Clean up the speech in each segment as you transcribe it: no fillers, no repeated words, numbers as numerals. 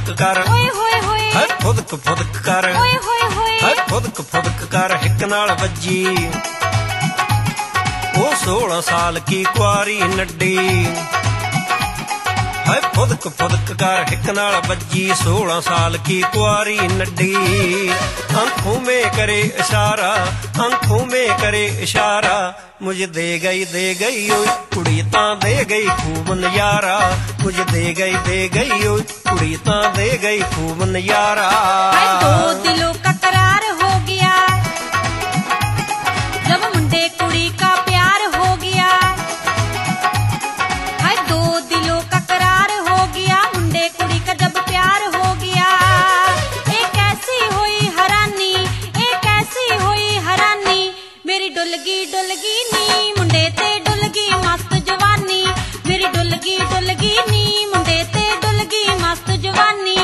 फुदक कर है फुदक फुदक कर है फुदक कर हिक नाल वज्जी वो 16 साल की कुआरी नड्डी है फुदक कर हिक नाल बज्जी 16 साल की कुआरी नड्डी आंखों में करे इशारा मुझे दे गई ओ कुड़ी तां दे गई खूब नजारा मुझे दे गई ओ कुड़ी तां दे गई खूब नजारा दो दिलों का करार हो गया जब मुंडे कुड़ी का प्यार हो गया हाय दो दिलों का करार हो गया मुंडे कुड़ी का जब प्यार हो गया एक ऐसी हुई हरानी मेरी डुलगी नी मुंडे ते डुलगी मस्त जवानी मेरी डुलगी नी मुंडे ते डुलगी मस्त जवानी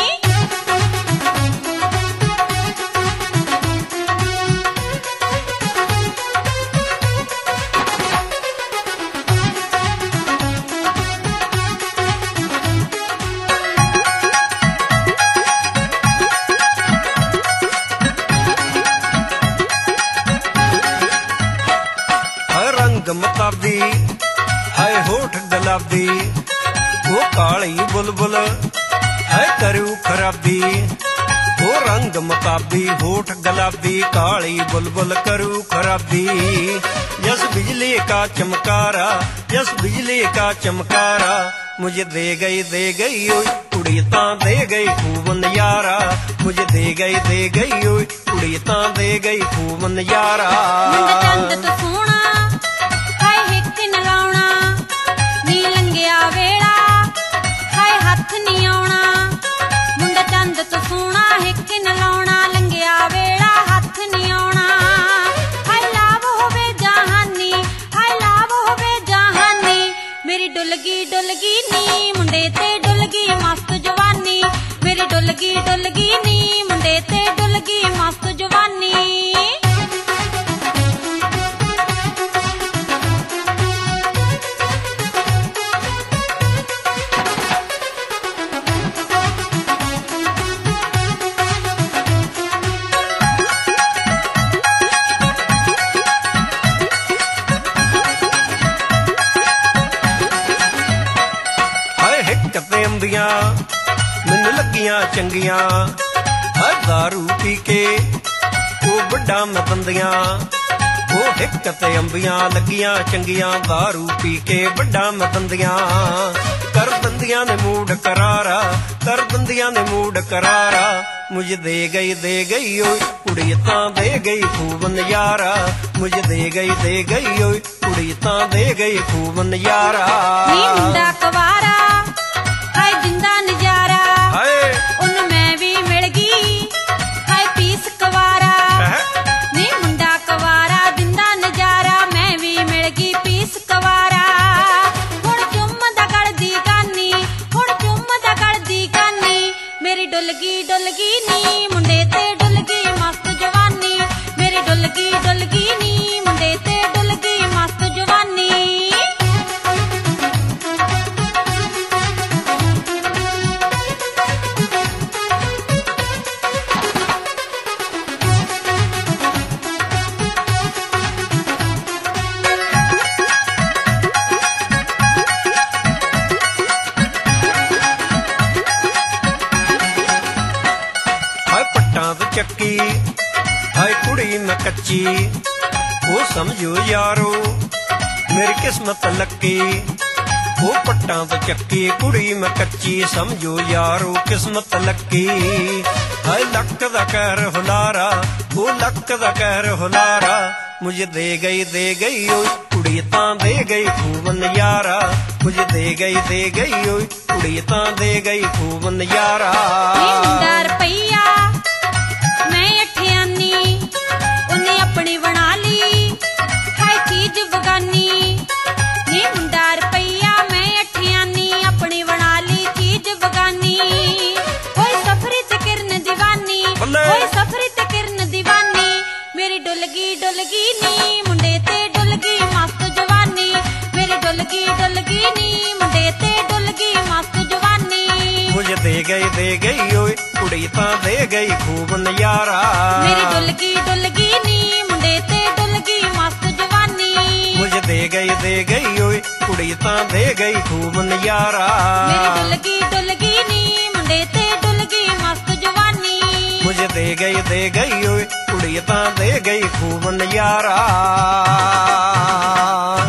मताबी है होठ गुलाबी वो काली बुलबुल है करू खराबी वो रंग मताबी होठ गुलाबी काली बुलबुल करू खराबी यस बिजली का चमकारा मुझे दे गई ओ कुड़ी तां दे गई खूब नजारा मुझे दे गई ओ कुड़ी तां दे गई खूब नजारा चंद तो सोना वेड़ा हाय हथ नी आउणा मुंडा चंद तो सोना हिक न लाउणा लंघिया वेड़ा हथ नी आउणा हाय लाभ होवे जहानी मेरी डुलगी नी मुंडे ते डुलगी मस्त जवानी मेरी डुलगी नी मुंडे ते डुलगी मस्त जवानी मैनू लगियां चंगियां हर दारू पी के वो बड़ा मैं बंदियां वो हिक ते अंबियां लगियां चंगियां दारू पी के बड़ा मैं बंदियां कर दंदियां ने मूड करारा मुझे दे गई ओ कुड़ी तां दे गई खूब नजारा मुझे दे गई ओ कुड़ी तां दे गई खूब नजारा मुंडा कवारा हाय जिंदा नजारा उन मैं भी मिल गई हाय पीस कवारा नी मुंडा कवारा जिंदा नजारा मैं भी मिल गई पीस कवारा हुण चुम दा गड़दी गानी मेरी डुलगी नी मुंडे ते डुलगी मस्त जवानी मेरी डुलगी नी मुंडे ते डुलगी मस्त जवानी चक्की हाय कुड़ी मैं कच्ची वो समझो यारो मेरी किस्मत लक्की वो पट्टा तो चक्की कुड़ी मैं कच्ची समझो यारो किस्मत लक्की हाय लक दा कहर हुलारा वो लक दा कहर हुलारा मुझे दे गई ओ कुड़ी तां दे गई खूब नजारा मुझे दे गई ओ कुड़ी तां दे गई खूब नजारा रुपया मैं अठियानी उन्हें अपनी बना ली हाय चीज बगानी नी मुंडा रुपया मैं अठियानी अपनी बना ली चीज बगानी होई सफरी ते किरण दीवानी मेरी डुलगी नी मुंडे ते डुलगी मस्त जवानी मेरी डुलगी नी मुंडे ते डुलगी मस्त जवानी मुझे दे ਦੇ ਗਈ ਓਏ ਕੁੜੀ ਤਾਂ ਦੇ ਗਈ ਖੂਬ ਨਜ਼ਾਰਾ ਮੇਰੀ ਡੁੱਲ ਗਈ ਨੀ ਮੁੰਡੇ ਤੇ ਡੁੱਲ ਗਈ ਮਸਤ ਜਵਾਨੀ ਮੁਝ ਦੇ ਗਈ ਓਏ ਕੁੜੀ ਤਾਂ ਦੇ ਗਈ ਖੂਬ ਨਜ਼ਾਰਾ ਮੇਰੀ ਡੁੱਲ ਗਈ ਨੀ ਮੁੰਡੇ ਤੇ ਡੁੱਲ ਗਈ ਮਸਤ ਜਵਾਨੀ ਮੁਝ ਦੇ ਗਈ ਓਏ ਕੁੜੀ ਤਾਂ ਦੇ ਗਈ ਖੂਬ ਨਜ਼ਾਰਾ